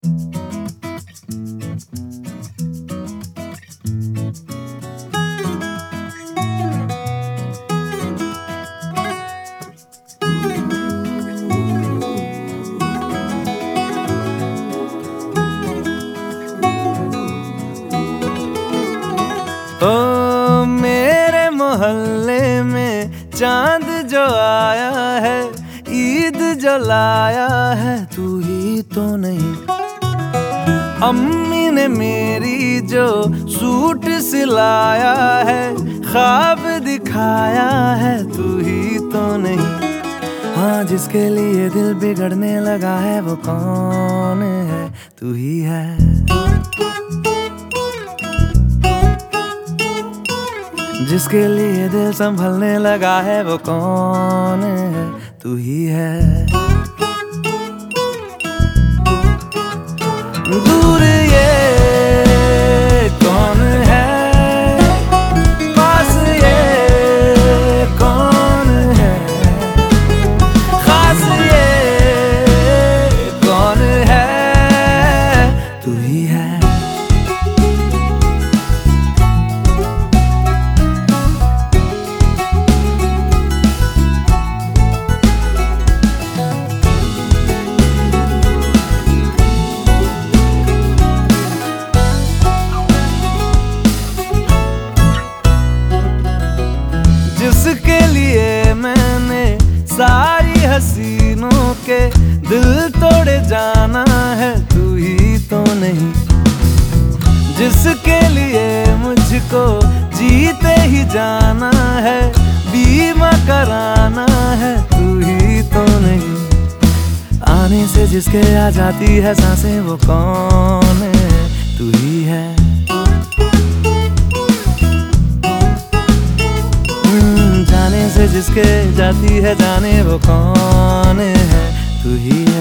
ओ मेरे मोहल्ले में चांद जो आया है, ईद जो लाया है, तू ही तो नहीं। अम्मी ने मेरी जो सूट सिलाया है, ख्वाब दिखाया है, तू ही तो नहीं। हाँ, जिसके लिए दिल बिगड़ने लगा है वो कौन है? तू ही है। जिसके लिए दिल संभलने लगा है वो कौन है? तू ही है। दूर ये कौन है, पास ये कौन है, खास ये कौन है? तू ही है। जिसके लिए मैंने सारी हसीनों के दिल तोड़े जाना है, तू ही तो नहीं। जिसके लिए मुझको जीते ही जाना है, बीमा कराना है, तू ही तो नहीं। आने से जिसके आ जाती है सांसें वो कौन है? तू ही है। जाने से जिसके जाती है जाने वो कौन है? तू ही